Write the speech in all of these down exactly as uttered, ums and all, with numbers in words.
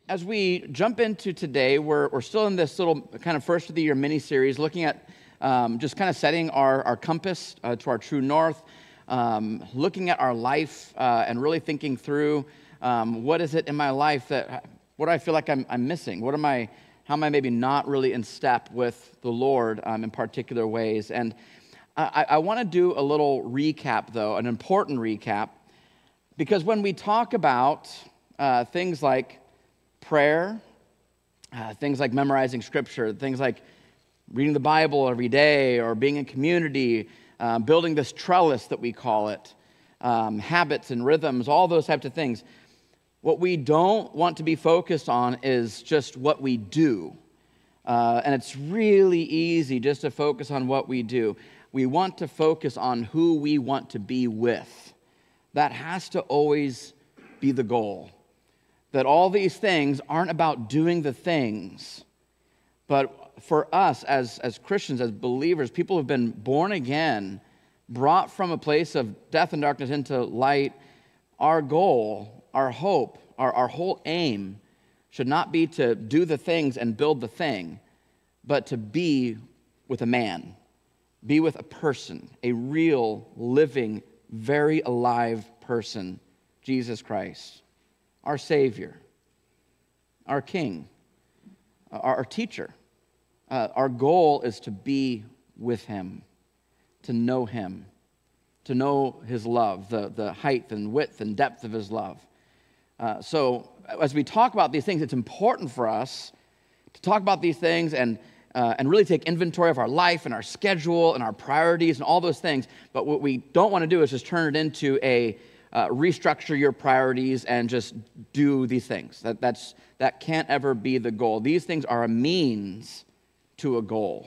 As we jump into today, we're, we're still in this little kind of first of the year mini-series looking at um, just kind of setting our, our compass uh, to our true north, um, looking at our life uh, and really thinking through um, what is it in my life that, what do I feel like I'm, I'm missing? What am I, how am I maybe not really in step with the Lord um, in particular ways? And I, I want to do a little recap though, an important recap, because when we talk about uh, things like prayer, uh, things like memorizing scripture, things like reading the Bible every day or being in community, uh, building this trellis that we call it, um, habits and rhythms, all those types of things. What we don't want to be focused on is just what we do. Uh, and it's really easy just to focus on what we do. We want to focus on who we want to be with. That has to always be the goal. That all these things aren't about doing the things, but for us as, as Christians, as believers, people who have been born again, brought from a place of death and darkness into light, our goal, our hope, our, our whole aim should not be to do the things and build the thing, but to be with a man, be with a person, a real, living, very alive person, Jesus Christ. Our Savior, our King, our, our teacher. Uh, our goal is to be with Him, to know Him, to know His love, the, the height and width and depth of His love. Uh, so as we talk about these things, it's important for us to talk about these things and, uh, and really take inventory of our life and our schedule and our priorities and all those things. But what we don't want to do is just turn it into a Uh, restructure your priorities and just do these things. That, that's, that can't ever be the goal. These things are a means to a goal.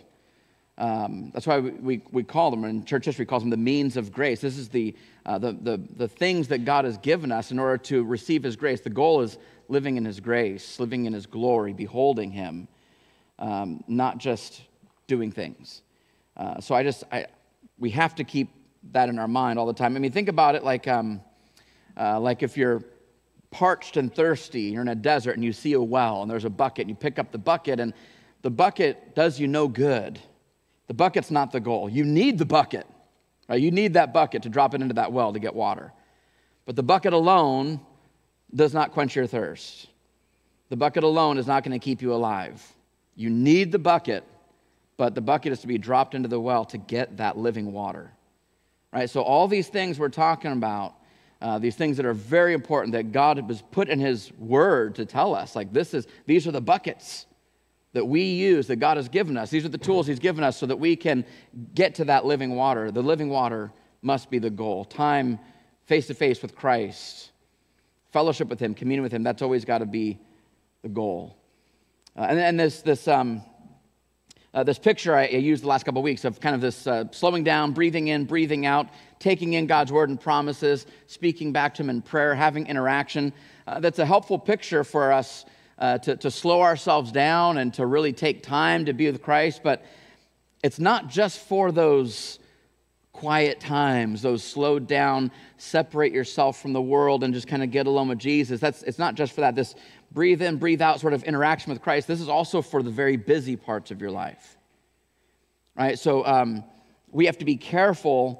Um, that's why we, we, we call them, in church history, calls them the means of grace. This is the, uh, the, the, the things that God has given us in order to receive His grace. The goal is living in His grace, living in His glory, beholding Him, um, not just doing things. Uh, so I just, I, we have to keep that in our mind all the time. I mean, think about it like... Um, Uh, like if you're parched and thirsty, you're in a desert and you see a well and there's a bucket and you pick up the bucket and the bucket does you no good. The bucket's not the goal. You need the bucket, right? You need that bucket to drop it into that well to get water. But the bucket alone does not quench your thirst. The bucket alone is not going to keep you alive. You need the bucket, but the bucket is to be dropped into the well to get that living water, right? So all these things we're talking about, Uh, these things that are very important that God has put in His Word to tell us. Like this is, these are the buckets that we use, that God has given us. These are the tools He's given us so that we can get to that living water. The living water must be the goal. Time face-to-face with Christ, fellowship with Him, communion with Him, that's always got to be the goal. Uh, and then this, this, um, uh, this picture I, I used the last couple of weeks of kind of this uh, slowing down, breathing in, breathing out, taking in God's word and promises, speaking back to Him in prayer, having interaction. Uh, that's a helpful picture for us uh, to, to slow ourselves down and to really take time to be with Christ. But it's not just for those quiet times, those slowed down, separate yourself from the world and just kind of get alone with Jesus. That's it's not just for that. This breathe in, breathe out sort of interaction with Christ. This is also for the very busy parts of your life, right? So um, we have to be careful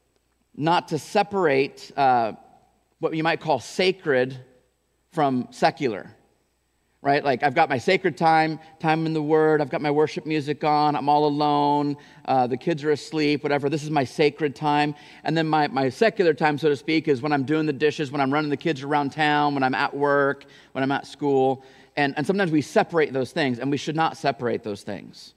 not to separate uh, what you might call sacred from secular, right? Like I've got my sacred time, time in the Word, I've got my worship music on, I'm all alone, uh, the kids are asleep, whatever. This is my sacred time. And then my, my secular time, so to speak, is when I'm doing the dishes, when I'm running the kids around town, when I'm at work, when I'm at school. And, and sometimes we separate those things, and we should not separate those things.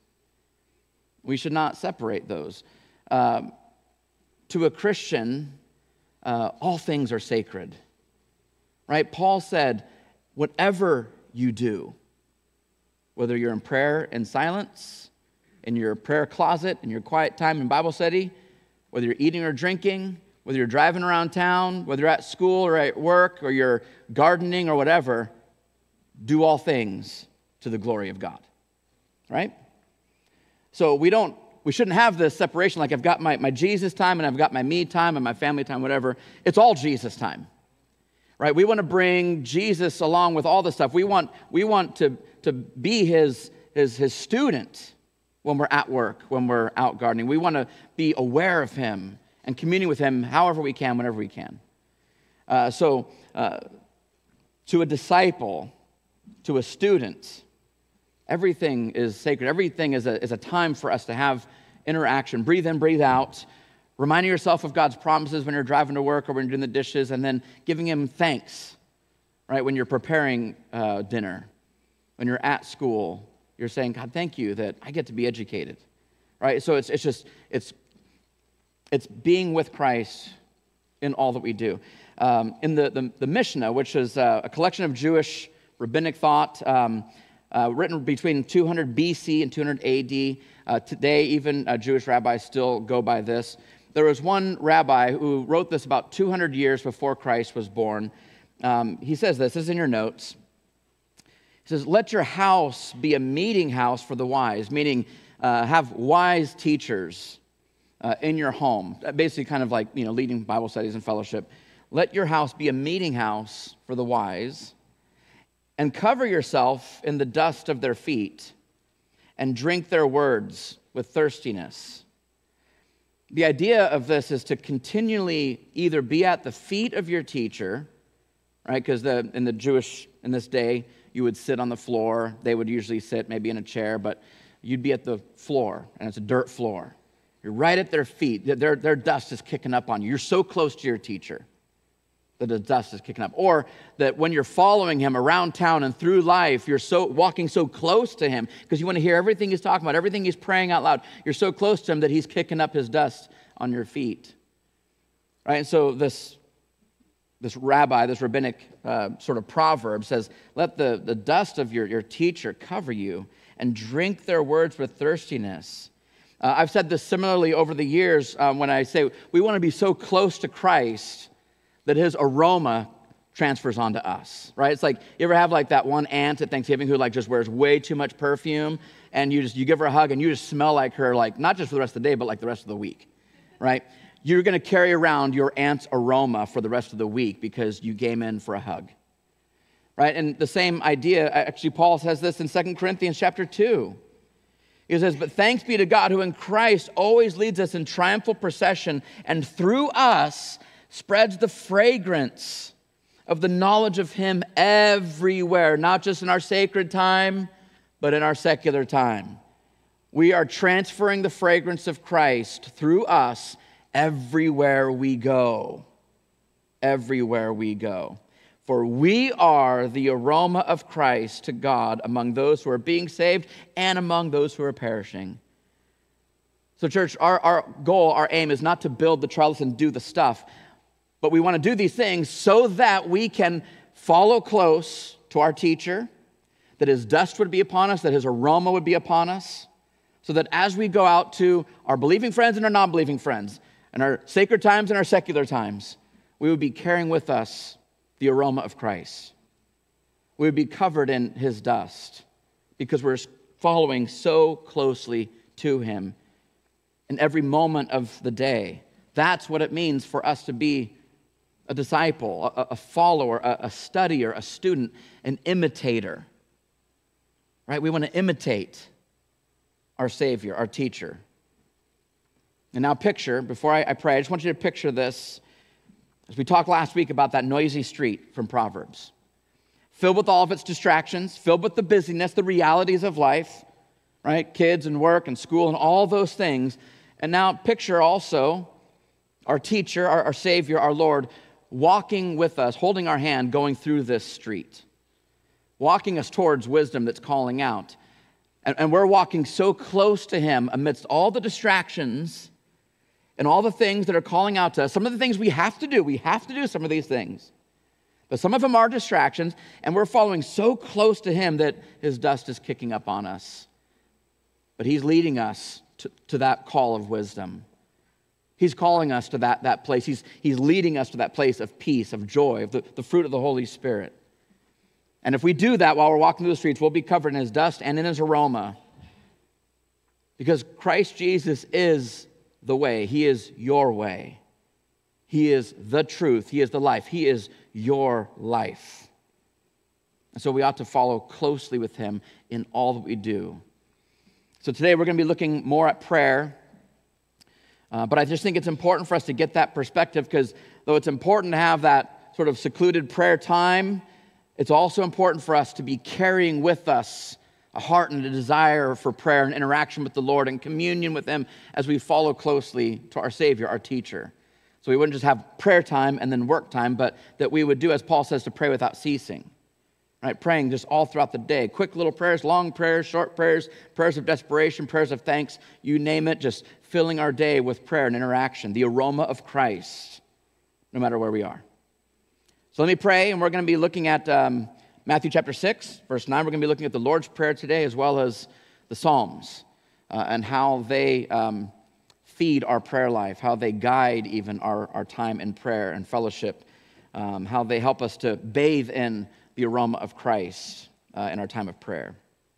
We should not separate those. Um, To a Christian, uh, all things are sacred, right? Paul said, whatever you do, whether you're in prayer in silence, in your prayer closet, in your quiet time in Bible study, whether you're eating or drinking, whether you're driving around town, whether you're at school or at work or you're gardening or whatever, do all things to the glory of God, right? So we don't We shouldn't have this separation like I've got my, my Jesus time and I've got my me time and my family time, whatever. It's all Jesus time, right? We want to bring Jesus along with all the stuff. We want, we want to, to be his, his, his student when we're at work, when we're out gardening. We want to be aware of him and communing with him however we can, whenever we can. Uh, so uh, to a disciple, to a student, everything is sacred. Everything is a, is a time for us to have interaction. Breathe in, breathe out. Reminding yourself of God's promises when you're driving to work or when you're doing the dishes, and then giving him thanks, right? When you're preparing uh, dinner, when you're at school, you're saying, God, thank you that I get to be educated, right? So it's it's just, it's it's being with Christ in all that we do. Um, in the, the, the Mishnah, which is uh, a collection of Jewish rabbinic thought, um, uh, written between two hundred B C and two hundred A D. Uh, today, even uh, Jewish rabbis still go by this. There was one rabbi who wrote this about two hundred years before Christ was born. Um, he says this, this is in your notes. He says, let your house be a meeting house for the wise, meaning uh, have wise teachers uh, in your home. Basically kind of like, you know, leading Bible studies and fellowship. Let your house be a meeting house for the wise, and cover yourself in the dust of their feet, and drink their words with thirstiness. The idea of this is to continually either be at the feet of your teacher, right? Because the, in the Jewish, in this day, you would sit on the floor. They would usually sit maybe in a chair, but you'd be at the floor, and it's a dirt floor. You're right at their feet. Their, their dust is kicking up on you. You're so close to your teacher that the dust is kicking up. Or that when you're following him around town and through life, you're so walking so close to him because you want to hear everything he's talking about, everything he's praying out loud. You're so close to him that he's kicking up his dust on your feet. Right? And so this, this rabbi, this rabbinic uh, sort of proverb says, let the, the dust of your, your teacher cover you and drink their words with thirstiness. Uh, I've said this similarly over the years um, when I say we want to be so close to Christ that his aroma transfers onto us, right? It's like, you ever have like that one aunt at Thanksgiving who like just wears way too much perfume, and you just, you give her a hug and you just smell like her, like not just for the rest of the day, but like the rest of the week, right? You're gonna carry around your aunt's aroma for the rest of the week because you came in for a hug, right? And the same idea, actually Paul says this in Second Corinthians chapter two. He says, but thanks be to God who in Christ always leads us in triumphal procession, and through us spreads the fragrance of the knowledge of him everywhere, not just in our sacred time, but in our secular time. We are transferring the fragrance of Christ through us everywhere we go. Everywhere we go. For we are the aroma of Christ to God among those who are being saved and among those who are perishing. So church, our, our goal, our aim is not to build the trellis and do the stuff, but we want to do these things so that we can follow close to our teacher, that his dust would be upon us, that his aroma would be upon us, so that as we go out to our believing friends and our non-believing friends, and our sacred times and our secular times, we would be carrying with us the aroma of Christ. We would be covered in his dust because we're following so closely to him in every moment of the day. That's what it means for us to be a disciple, a, a follower, a, a studier, a student, an imitator. Right? We want to imitate our Savior, our teacher. And now picture, before I, I pray, I just want you to picture this as we talked last week about that noisy street from Proverbs. Filled with all of its distractions, filled with the busyness, the realities of life, right? Kids and work and school and all those things. And now picture also our teacher, our, our Savior, our Lord, walking with us, holding our hand, going through this street, walking us towards wisdom that's calling out. And, and we're walking so close to him amidst all the distractions and all the things that are calling out to us. Some of the things we have to do, we have to do some of these things. But some of them are distractions, and we're following so close to him that his dust is kicking up on us. But he's leading us to, to that call of wisdom. He's calling us to that, that place. He's, he's leading us to that place of peace, of joy, of the, the fruit of the Holy Spirit. And if we do that while we're walking through the streets, we'll be covered in his dust and in his aroma. Because Christ Jesus is the way. He is your way. He is the truth. He is the life. He is your life. And so we ought to follow closely with him in all that we do. So today we're going to be looking more at prayer. Uh, but I just think it's important for us to get that perspective, because though it's important to have that sort of secluded prayer time, it's also important for us to be carrying with us a heart and a desire for prayer and interaction with the Lord and communion with him as we follow closely to our Savior, our teacher. So we wouldn't just have prayer time and then work time, but that we would do, as Paul says, to pray without ceasing. Right? Praying just all throughout the day. Quick little prayers, long prayers, short prayers, prayers of desperation, prayers of thanks, you name it, just filling our day with prayer and interaction, the aroma of Christ, no matter where we are. So let me pray, and we're going to be looking at um, Matthew chapter six, verse nine. We're going to be looking at the Lord's Prayer today, as well as the Psalms, uh, and how they um, feed our prayer life, how they guide even our, our time in prayer and fellowship, um, how they help us to bathe in the aroma of Christ uh, in our time of prayer.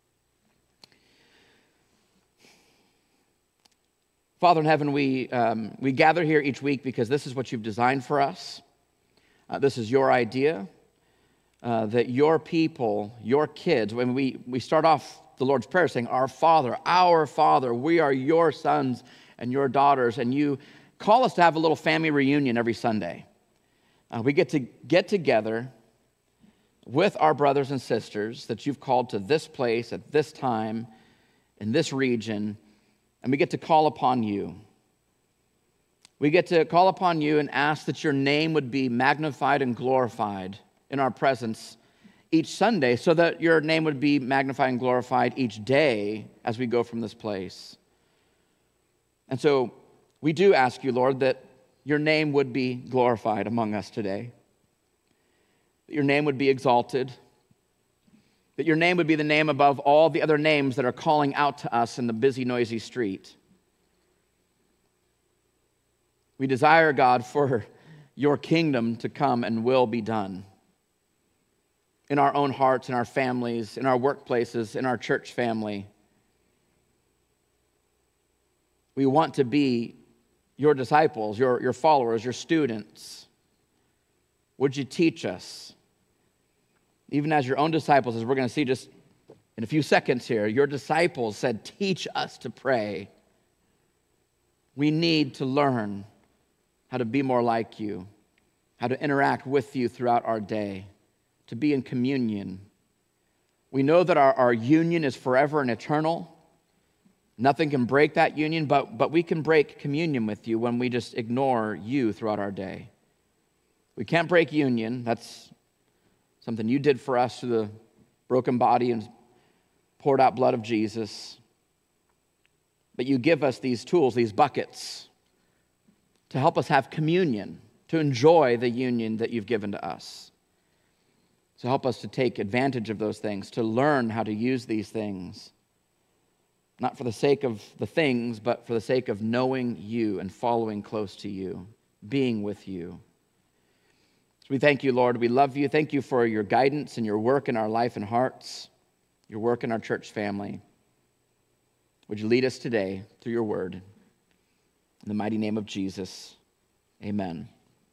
Father in heaven, we, um, we gather here each week because this is what you've designed for us. Uh, this is your idea, uh, that your people, your kids, when we, we start off the Lord's Prayer saying, our Father, our Father, we are your sons and your daughters, and you call us to have a little family reunion every Sunday. Uh, we get to get together with our brothers and sisters that you've called to this place at this time in this region, and we get to call upon you. We get to call upon you and ask that your name would be magnified and glorified in our presence each Sunday, so that your name would be magnified and glorified each day as we go from this place. And so we do ask you, Lord, that your name would be glorified among us today, that your name would be exalted, that your name would be the name above all the other names that are calling out to us in the busy, noisy street. We desire, God, for your kingdom to come and will be done in our own hearts, in our families, in our workplaces, in our church family. We want to be your disciples, your, your followers, your students. Would you teach us, even as your own disciples, as we're going to see just in a few seconds here, your disciples said, teach us to pray. We need to learn how to be more like you, how to interact with you throughout our day, to be in communion. We know that our, our union is forever and eternal. Nothing can break that union, but, but we can break communion with you when we just ignore you throughout our day. We can't break union. That's something you did for us through the broken body and poured out blood of Jesus. But you give us these tools, these buckets, to help us have communion, to enjoy the union that you've given to us. So help us to take advantage of those things, to learn how to use these things, not for the sake of the things, but for the sake of knowing you and following close to you, being with you. So we thank you, Lord. We love you. Thank you for your guidance and your work in our life and hearts, your work in our church family. Would you lead us today through your word? In the mighty name of Jesus, amen.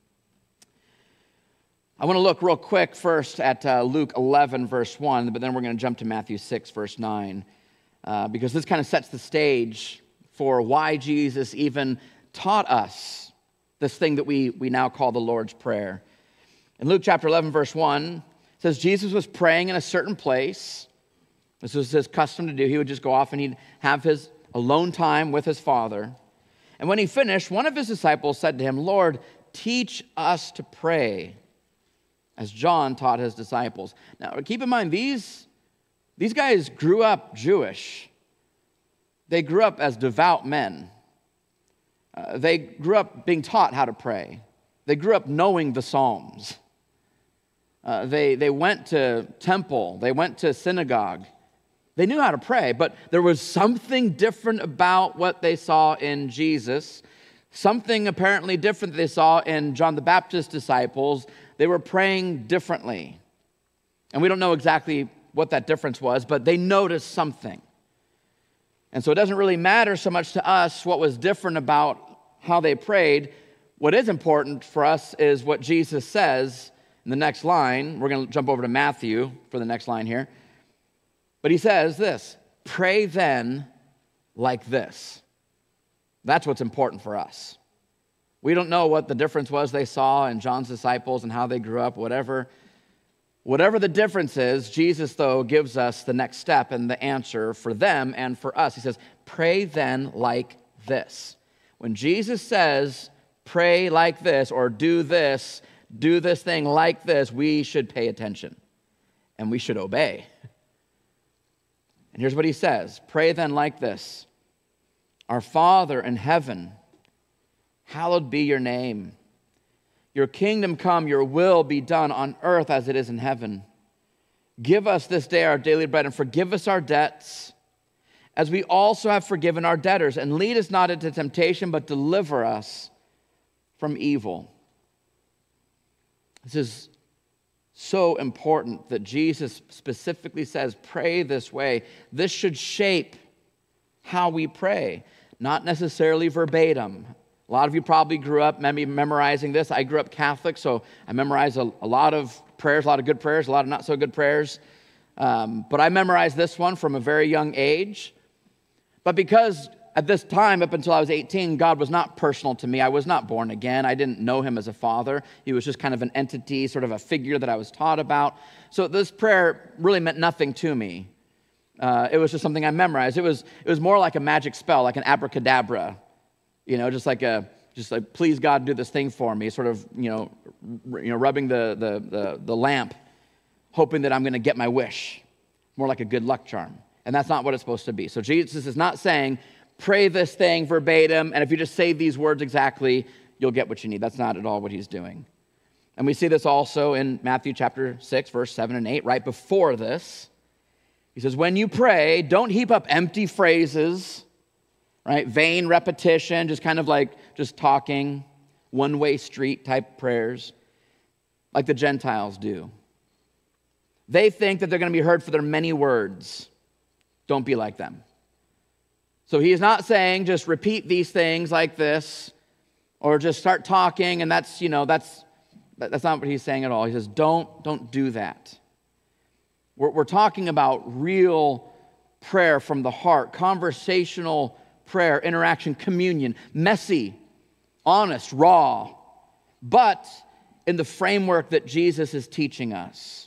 I want to look real quick first at uh, Luke eleven, verse one, but then we're going to jump to Matthew six, verse nine, uh, because this kind of sets the stage for why Jesus even taught us this thing that we, we now call the Lord's Prayer. In Luke chapter eleven, verse one, it says, Jesus was praying in a certain place. This was his custom to do. He would just go off and he'd have his alone time with his Father. And when he finished, one of his disciples said to him, Lord, teach us to pray, as John taught his disciples. Now, keep in mind, these, these guys grew up Jewish. They grew up as devout men. Uh, they grew up being taught how to pray. They grew up knowing the Psalms. Uh, they, they went to temple. They went to synagogue. They knew how to pray, but there was something different about what they saw in Jesus, something apparently different that they saw in John the Baptist's disciples. They were praying differently. And we don't know exactly what that difference was, but they noticed something. And so it doesn't really matter so much to us what was different about how they prayed. What is important for us is what Jesus says in the next line. We're going to jump over to Matthew for the next line here. But he says this, pray then like this. That's what's important for us. We don't know what the difference was they saw in John's disciples and how they grew up, whatever. Whatever the difference is, Jesus, though, gives us the next step and the answer for them and for us. He says, pray then like this. When Jesus says, pray like this, or do this, do this thing like this, we should pay attention and we should obey. And here's what he says, pray then like this. Our Father in heaven, hallowed be your name. Your kingdom come, your will be done on earth as it is in heaven. Give us this day our daily bread and forgive us our debts as we also have forgiven our debtors. And lead us not into temptation, but deliver us from evil. This is so important that Jesus specifically says, pray this way. This should shape how we pray, not necessarily verbatim. A lot of you probably grew up maybe memorizing this. I grew up Catholic, so I memorized a, a lot of prayers, a lot of good prayers, a lot of not so good prayers. Um, but I memorized this one from a very young age. But because at this time, up until I was eighteen, God was not personal to me. I was not born again. I didn't know him as a father. He was just kind of an entity, sort of a figure that I was taught about. So this prayer really meant nothing to me. Uh, it was just something I memorized. It was, it was more like a magic spell, like an abracadabra. You know, just like a, just like, please God, do this thing for me. Sort of, you know, r- you know, rubbing the, the, the, the lamp, hoping that I'm going to get my wish. More like a good luck charm. And that's not what it's supposed to be. So Jesus is not saying, pray this thing verbatim, and if you just say these words exactly, you'll get what you need. That's not at all what he's doing. And we see this also in Matthew chapter six, verse seven and eight, right before this. He says, when you pray, don't heap up empty phrases, right? Vain repetition, just kind of like just talking, one-way street type prayers, like the Gentiles do. They think that they're going to be heard for their many words. Don't be like them. So he is not saying just repeat these things like this, or just start talking, and that's, you know, that's that's not what he's saying at all. He says, don't, don't do that. We're, we're talking about real prayer from the heart, conversational prayer, interaction, communion, messy, honest, raw, but in the framework that Jesus is teaching us,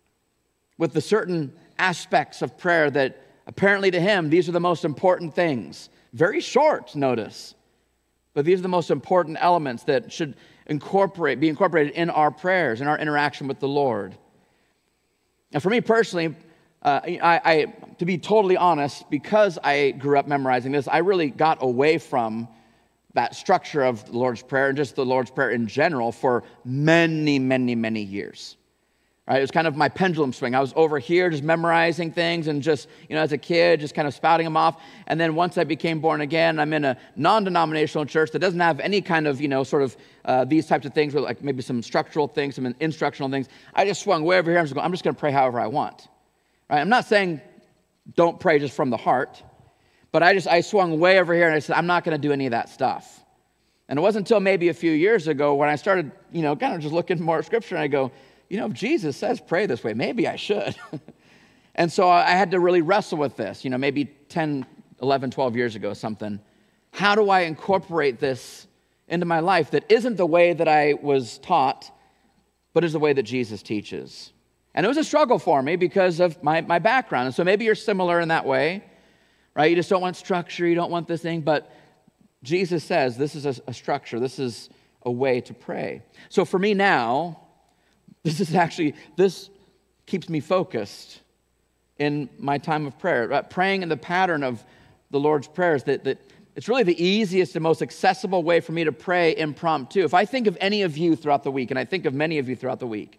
with the certain aspects of prayer that apparently to him, these are the most important things. Very short, notice, but these are the most important elements that should incorporate, be incorporated in our prayers, in our interaction with the Lord. And for me personally, uh, I, I, to be totally honest, because I grew up memorizing this, I really got away from that structure of the Lord's Prayer and just the Lord's Prayer in general for many, many, many years. Right? It was kind of my pendulum swing. I was over here just memorizing things and just, you know, as a kid, just kind of spouting them off. And then once I became born again, I'm in a non-denominational church that doesn't have any kind of, you know, sort of uh, these types of things, with like maybe some structural things, some instructional things. I just swung way over here. I'm just going, I'm just going to pray however I want. Right? I'm not saying don't pray just from the heart, but I just, I swung way over here and I said, I'm not going to do any of that stuff. And it wasn't until maybe a few years ago when I started, you know, kind of just looking more at Scripture and I go, you know, if Jesus says pray this way, maybe I should. And so I had to really wrestle with this, you know, maybe ten, eleven, twelve years ago, something. How do I incorporate this into my life that isn't the way that I was taught, but is the way that Jesus teaches? And it was a struggle for me because of my, my background. And so maybe you're similar in that way, right? You just don't want structure, you don't want this thing, but Jesus says this is a, a structure, this is a way to pray. So for me now, This is actually, this keeps me focused in my time of prayer. Right? Praying in the pattern of the Lord's prayers, that, that it's really the easiest and most accessible way for me to pray impromptu. If I think of any of you throughout the week, and I think of many of you throughout the week,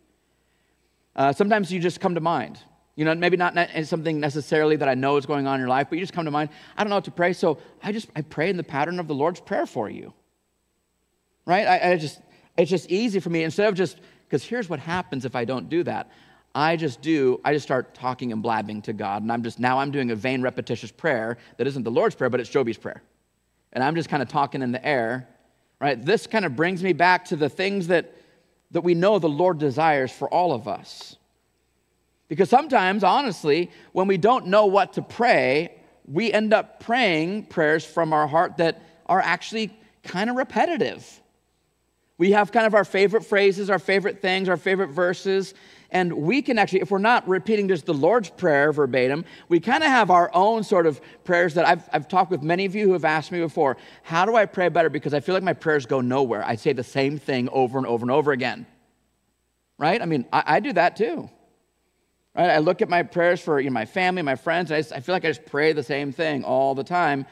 uh, sometimes you just come to mind. You know, maybe not something necessarily that I know is going on in your life, but you just come to mind. I don't know what to pray, so I just, I pray in the pattern of the Lord's Prayer for you. Right? I, I just, it's just easy for me. Instead of just, because here's what happens if I don't do that. I just do, I just start talking and blabbing to God, and I'm just, now I'm doing a vain, repetitious prayer that isn't the Lord's Prayer, but it's Joby's prayer. And I'm just kind of talking in the air, right? This kind of brings me back to the things that, that we know the Lord desires for all of us. Because sometimes, honestly, when we don't know what to pray, we end up praying prayers from our heart that are actually kind of repetitive. We have kind of our favorite phrases, our favorite things, our favorite verses, and we can actually, if we're not repeating just the Lord's Prayer verbatim, we kind of have our own sort of prayers that I've, I've talked with many of you who have asked me before, how do I pray better? Because I feel like my prayers go nowhere. I say the same thing over and over and over again, right? I mean, I, I do that too, right? I look at my prayers for you know, my family, my friends, and I, just, I feel like I just pray the same thing all the time.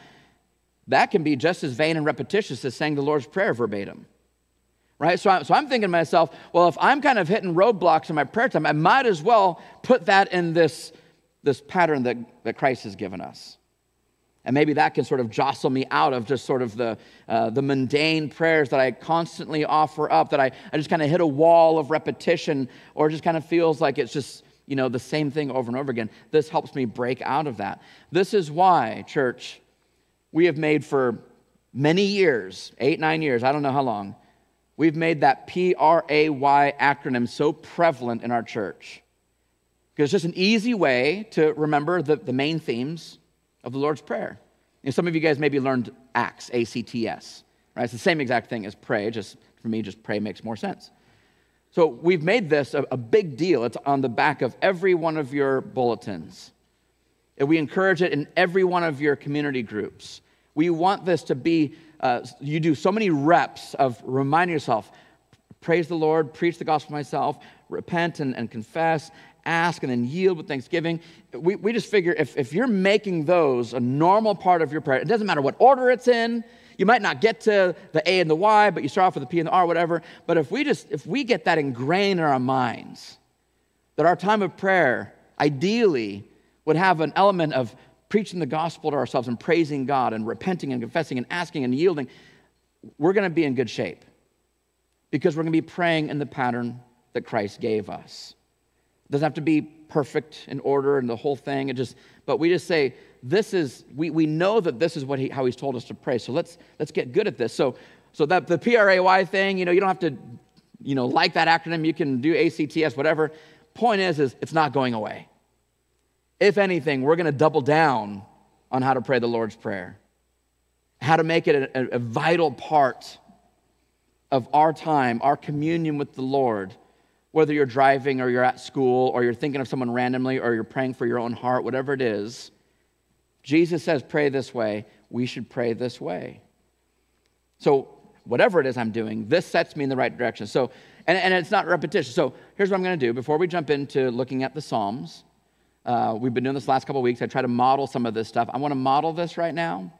That can be just as vain and repetitious as saying the Lord's Prayer verbatim. Right? So, I, so I'm thinking to myself, well, if I'm kind of hitting roadblocks in my prayer time, I might as well put that in this, this pattern that, that Christ has given us. And maybe that can sort of jostle me out of just sort of the, uh, the mundane prayers that I constantly offer up, that I, I just kind of hit a wall of repetition, or just kind of feels like it's just, you know, the same thing over and over again. This helps me break out of that. This is why, church, we have made for many years, eight, nine years, I don't know how long, we've made that P R A Y acronym so prevalent in our church. Because it's just an easy way to remember the, the main themes of the Lord's Prayer. And some of you guys maybe learned ACTS, A C T S, right? It's the same exact thing as pray, just for me, just pray makes more sense. So we've made this a, a big deal. It's on the back of every one of your bulletins. And we encourage it in every one of your community groups. We want this to be Uh, you do so many reps of reminding yourself, praise the Lord, preach the gospel myself, repent and, and confess, ask and then yield with thanksgiving. We, we just figure if, if you're making those a normal part of your prayer, it doesn't matter what order it's in. You might not get to the A and the Y, but you start off with the P and the R, whatever. But if we just if we get that ingrained in our minds, that our time of prayer ideally would have an element of preaching the gospel to ourselves and praising God and repenting and confessing and asking and yielding, we're going to be in good shape because we're going to be praying in the pattern that Christ gave us. It doesn't have to be perfect in order and the whole thing. It just, but we just say, this is, we, we know that this is what he, how he's told us to pray. So let's let's get good at this. So so that the P R A Y thing, you know, you don't have to, you know, like that acronym. You can do A C T S, whatever. Point is, is it's not going away. If anything, we're going to double down on how to pray the Lord's Prayer, how to make it a, a vital part of our time, our communion with the Lord, whether you're driving or you're at school or you're thinking of someone randomly or you're praying for your own heart, whatever it is. Jesus says, pray this way. We should pray this way. So whatever it is I'm doing, this sets me in the right direction. So, and, and it's not repetition. So here's what I'm going to do. Before we jump into looking at the Psalms, Uh, we've been doing this last couple of weeks. I try to model some of this stuff. I want to model this right now.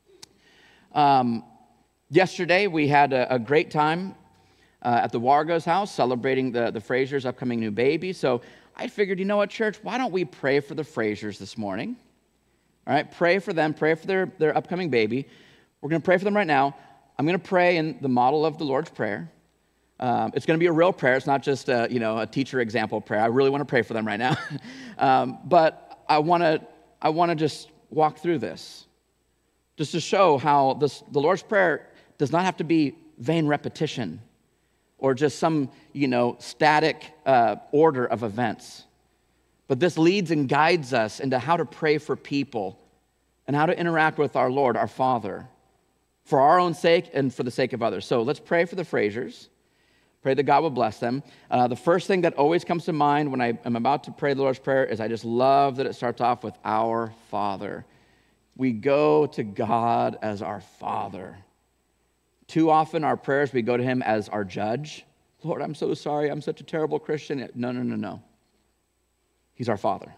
Um, yesterday, we had a, a great time uh, at the Wargo's house celebrating the, the Frasers' upcoming new baby. So I figured, you know what, church? Why don't we pray for the Frasers this morning? All right, pray for them. Pray for their, their upcoming baby. We're going to pray for them right now. I'm going to pray in the model of the Lord's Prayer. Um, it's going to be a real prayer. It's not just a, you know, a teacher example prayer. I really want to pray for them right now. um, but I want to I want to just walk through this, just to show how this, the Lord's Prayer does not have to be vain repetition or just some, you know, static uh, order of events. But this leads and guides us into how to pray for people and how to interact with our Lord, our Father, for our own sake and for the sake of others. So let's pray for the Frasers. Pray that God will bless them. Uh, the first thing that always comes to mind when I am about to pray the Lord's Prayer is I just love that it starts off with our Father. We go to God as our Father. Too often our prayers, we go to him as our judge. Lord, I'm so sorry. I'm such a terrible Christian. No, no, no, no. He's our Father.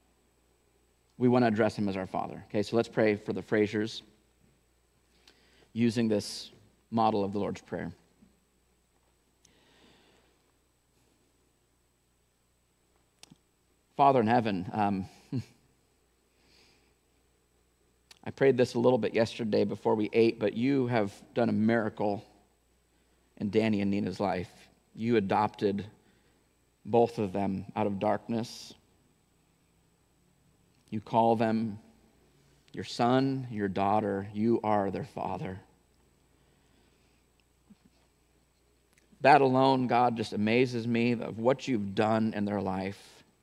We want to address him as our Father. Okay, so let's pray for the Frasers using this model of the Lord's Prayer. Father in heaven, um, I prayed this a little bit yesterday before we ate, but you have done a miracle in Danny and Nina's life. You adopted both of them out of darkness. You call them your son, your daughter. You are their father. That alone, God, just amazes me of what you've done in their life.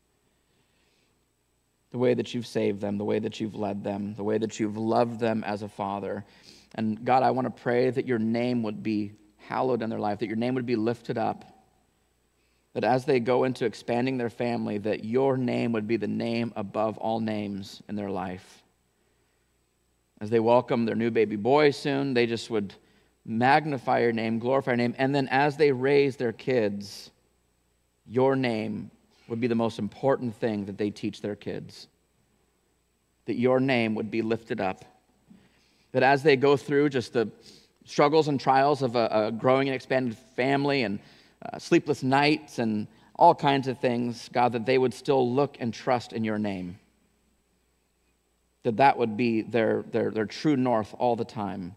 The way that you've saved them, the way that you've led them, the way that you've loved them as a father. And God, I want to pray that your name would be hallowed in their life, that your name would be lifted up, that as they go into expanding their family, that your name would be the name above all names in their life. As they welcome their new baby boy soon, they just would magnify your name, glorify your name, and then as they raise their kids, your name would be the most important thing that they teach their kids. That your name would be lifted up. That as they go through just the struggles and trials of a, a growing and expanded family and uh, sleepless nights and all kinds of things, God, that they would still look and trust in your name. That that would be their, their, their true north all the time.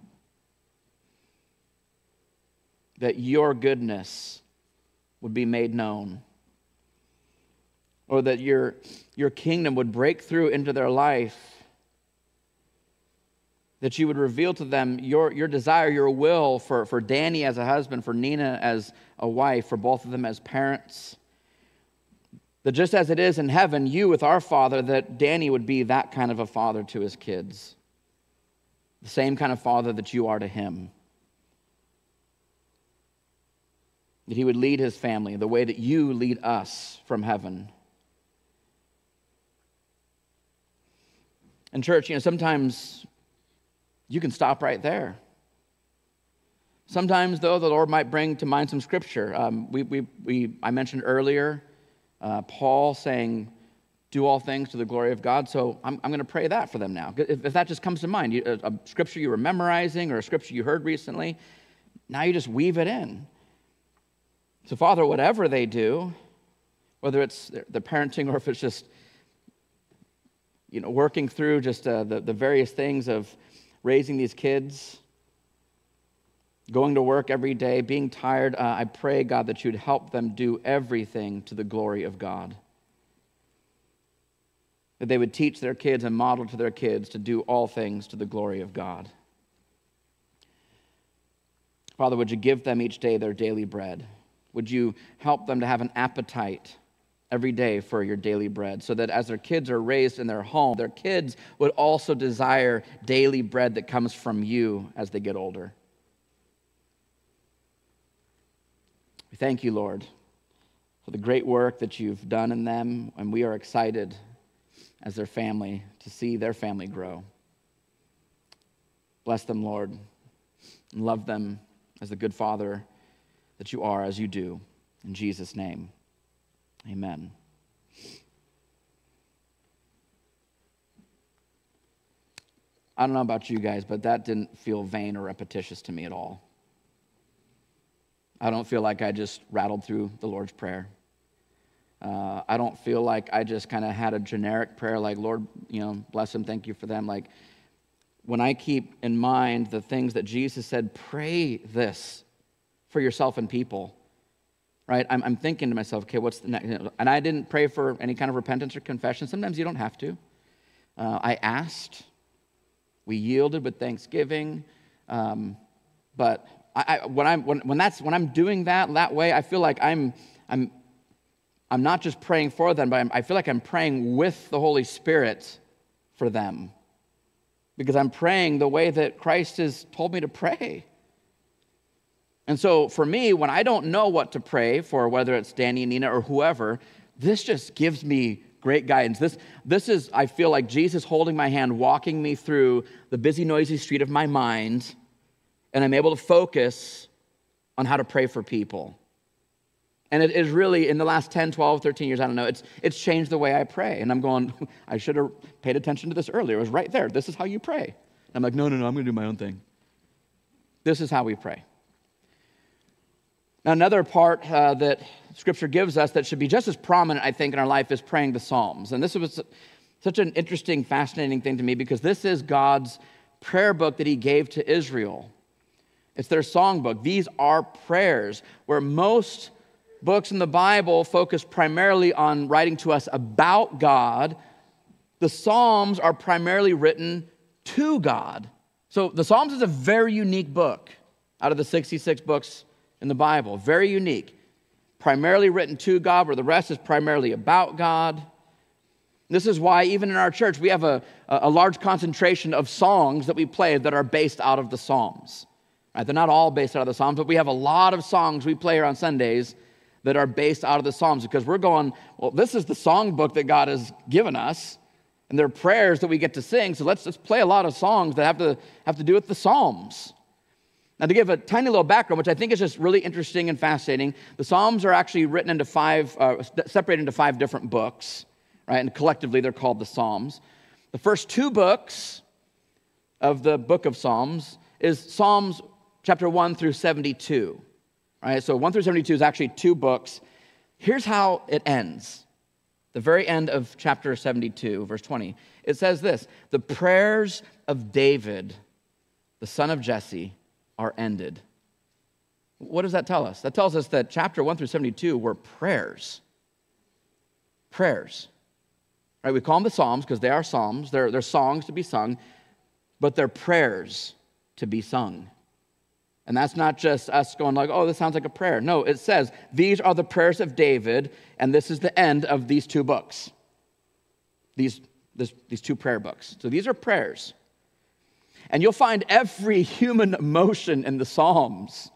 That your goodness would be made known. Or that your, your kingdom would break through into their life. That you would reveal to them your, your desire, your will for, for Danny as a husband, for Nina as a wife, for both of them as parents. That just as it is in heaven, you with our Father, that Danny would be that kind of a father to his kids. The same kind of father that you are to him. That he would lead his family the way that you lead us from heaven. And church, you know, sometimes you can stop right there. Sometimes, though, the Lord might bring to mind some scripture. Um, we, we, we, I mentioned earlier uh, Paul saying, do all things to the glory of God. So I'm, I'm going to pray that for them now. If, if that just comes to mind, you, a, a scripture you were memorizing or a scripture you heard recently, now you just weave it in. So, Father, whatever they do, whether it's the parenting or if it's just, you know, working through just uh, the, the various things of raising these kids, going to work every day, being tired, uh, I pray, God, that you'd help them do everything to the glory of God. That they would teach their kids and model to their kids to do all things to the glory of God. Father, would you give them each day their daily bread? Would you help them to have an appetite every day for your daily bread, so that as their kids are raised in their home, their kids would also desire daily bread that comes from you as they get older. We thank you, Lord, for the great work that you've done in them, and we are excited as their family to see their family grow. Bless them, Lord, and love them as the good Father that you are, as you do. In Jesus' name. Amen. I don't know about you guys, but that didn't feel vain or repetitious to me at all. I don't feel like I just rattled through the Lord's Prayer. Uh, I don't feel like I just kind of had a generic prayer like, Lord, you know, bless them, thank you for them. Like, when I keep in mind the things that Jesus said, pray this for yourself and people. Right, I'm, I'm thinking to myself, okay, what's the next? And I didn't pray for any kind of repentance or confession. Sometimes you don't have to. Uh, I asked. We yielded with thanksgiving. Um, but I, I, when I'm when, when that's when I'm doing that that way, I feel like I'm I'm I'm not just praying for them, but I'm, I feel like I'm praying with the Holy Spirit for them, because I'm praying the way that Christ has told me to pray. And so for me, when I don't know what to pray for, whether it's Danny, Nina, or whoever, this just gives me great guidance. This, this is, I feel like Jesus holding my hand, walking me through the busy, noisy street of my mind, and I'm able to focus on how to pray for people. And it is really, in the last ten, twelve, thirteen years, I don't know, it's it's changed the way I pray. And I'm going, I should have paid attention to this earlier. It was right there. This is how you pray. And I'm like, no, no, no, I'm going to do my own thing. This is how we pray. Now, another part uh, that Scripture gives us that should be just as prominent, I think, in our life is praying the Psalms. And this was such an interesting, fascinating thing to me, because this is God's prayer book that he gave to Israel. It's their songbook. These are prayers, where most books in the Bible focus primarily on writing to us about God. The Psalms are primarily written to God. So the Psalms is a very unique book out of the sixty-six books in the Bible, very unique. Primarily written to God, where the rest is primarily about God. This is why even in our church, we have a, a large concentration of songs that we play that are based out of the Psalms. Right? They're not all based out of the Psalms, but we have a lot of songs we play here on Sundays that are based out of the Psalms, because we're going, well, this is the songbook that God has given us, and they're prayers that we get to sing, so let's just play a lot of songs that have to have to do with the Psalms. Now, to give a tiny little background, which I think is just really interesting and fascinating, the Psalms are actually written into five, uh, separated into five different books, right? And collectively, they're called the Psalms. The first two books of the book of Psalms is Psalms chapter one through seventy-two, right? So one through seventy-two is actually two books. Here's how it ends. The very end of chapter seventy-two, verse twenty, it says this: the prayers of David, the son of Jesse, are ended. What does that tell us? That tells us that chapter one through seventy-two were prayers. Prayers. Right? We call them the Psalms because they are psalms. They're, they're songs to be sung, but they're prayers to be sung. And that's not just us going like, oh, this sounds like a prayer. No, it says, these are the prayers of David, and this is the end of these two books. These, this, these two prayer books. So these are prayers. And you'll find every human emotion in the Psalms.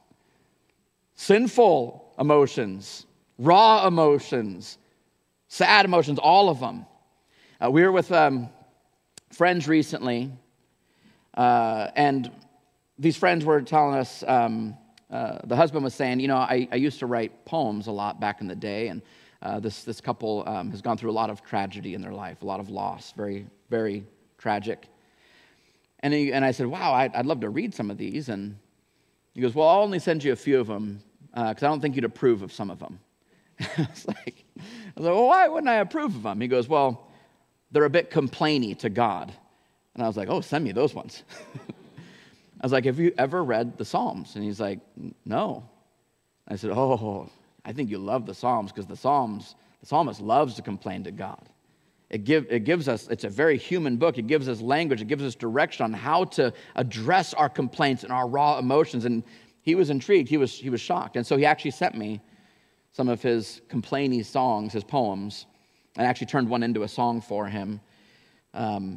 Sinful emotions, raw emotions, sad emotions, all of them. Uh, we were with um, friends recently, uh, and these friends were telling us, um, uh, the husband was saying, you know, I, I used to write poems a lot back in the day, and uh, this, this couple um, has gone through a lot of tragedy in their life, a lot of loss, very, very tragic. And, he, and I said, wow, I'd, I'd love to read some of these. And he goes, well, I'll only send you a few of them because uh, I don't think you'd approve of some of them. I was like, I was like, well, why wouldn't I approve of them? He goes, well, they're a bit complainy to God. And I was like, oh, send me those ones. I was like, have you ever read the Psalms? And he's like, no. I said, oh, I think you love the Psalms because the Psalms, the psalmist loves to complain to God. It, give, it gives us, it's a very human book. It gives us language. It gives us direction on how to address our complaints and our raw emotions. And he was intrigued. He was, he was shocked. And so he actually sent me some of his complaining songs, his poems, and actually turned one into a song for him. Um,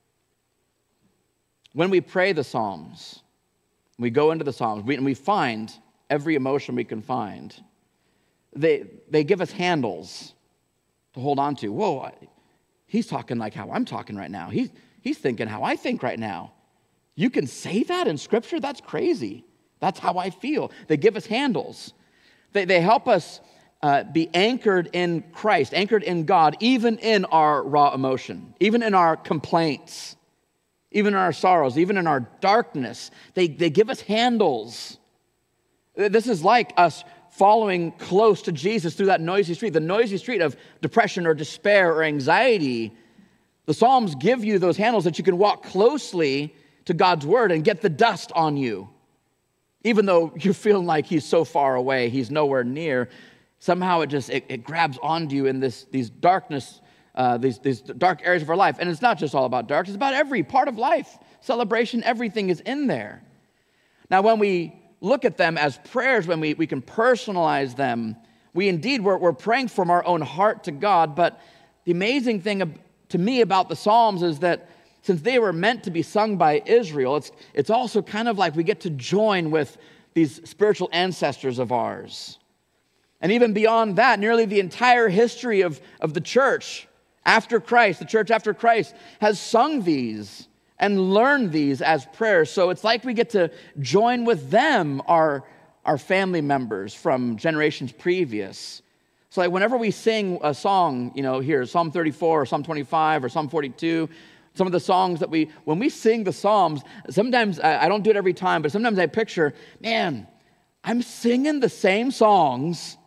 when we pray the Psalms, we go into the Psalms, we, and we find every emotion we can find. They, they give us handles to hold on to. Whoa, I, he's talking like how I'm talking right now. He's, he's thinking how I think right now. You can say that in Scripture? That's crazy. That's how I feel. They give us handles. They, they help us uh, be anchored in Christ, anchored in God, even in our raw emotion, even in our complaints, even in our sorrows, even in our darkness. They, they give us handles. This is like us following close to Jesus through that noisy street, the noisy street of depression or despair or anxiety. The Psalms give you those handles that you can walk closely to God's word and get the dust on you. Even though you're feeling like he's so far away, he's nowhere near, somehow it just, it, it grabs onto you in this these darkness, uh, these, these dark areas of our life. And it's not just all about dark, it's about every part of life. Celebration, everything is in there. Now, when we look at them as prayers, when we, we can personalize them, we indeed, we're, we're praying from our own heart to God. But the amazing thing to me about the Psalms is that since they were meant to be sung by Israel, it's, it's also kind of like we get to join with these spiritual ancestors of ours. And even beyond that, nearly the entire history of, of the church after Christ, the church after Christ, has sung these and learned these as prayers. So it's like we get to join with them, our, our family members from generations previous. So like whenever we sing a song, you know, here, Psalm thirty-four or Psalm twenty-five or Psalm forty-two, some of the songs that we, when we sing the Psalms, sometimes, I don't do it every time, but sometimes I picture, man, I'm singing the same songs